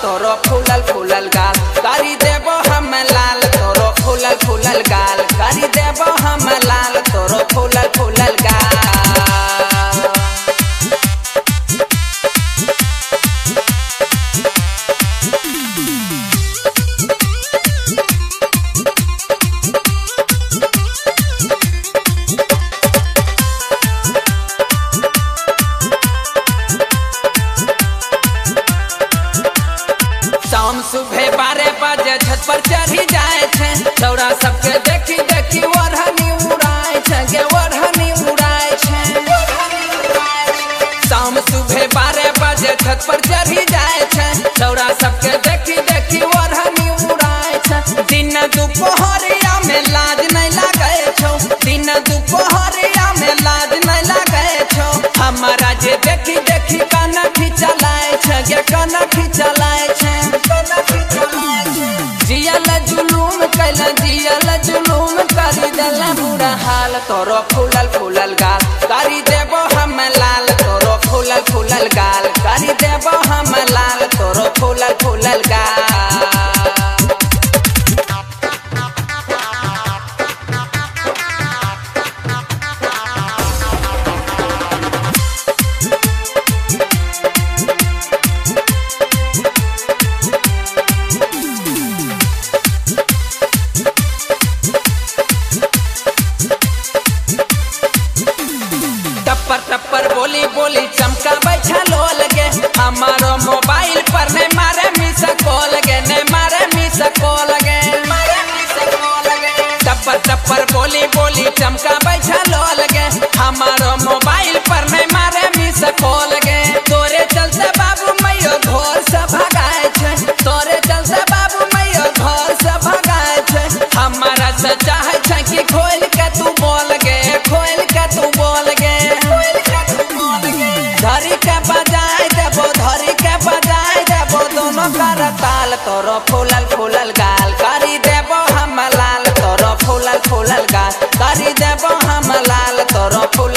तोरो फूलल फूलल गाल करी देबो हम लाल तोरो फूलल फूलल गाल करी देबो हम लाल तोरो फूलल फूलल गाल। शाम सुबह 12 बजे छत पर चढ़ी जाए छे छौरा सबके देखी देखी ओढ़नी उड़ाए छे गे ओढ़नी उड़ाए छे। शाम सुबह 12 बजे छत पर चढ़ी जाए छे छौरा सबके देखी देखी ओढ़नी उड़ाए छे। दिन दुपहरिया में लाज नहीं लागे छो दिन दुपहरिया में लाज नहीं लागे छो हमारा जे देखी देखी कनखी चलाए छे गे कनखी चलाए छे। जियल जुलूम कैला जियल जुलूम करी देला बुरा हाल तोरो फूलल फूलल गाल करी देबो हम लाल तोरो फूलल फूलल गाल करी देबो हम लाल तोरो फूलल फूलल गाल। टप्पर टप्पर बोली बोली चमका बैठा लो लगे हमारो मोबाइल पर ने मारे मिस कॉल गे ने मारे मिस कॉल गे टप्पर टप्पर बोली बोली चमका बैठा लो लगे हमारो मोबाइल पर ने मारे मिस कॉल गे। तोरे चलते बाबू मैयो घर से भगाए छे तोरे चलते बाबू मैयो घर से भगाए छे हमारा से चाहे छे कि खोल के तू बोल गे खोल के तू बोल गे धरी के बजाए देबो धरी के बजाए देबो दोनों कर ताल तोरो फूलल फूलल गाल करी देबो हम लाल तोरो फूलल फूलल गाल करी देबो हम लाल तोरो फूल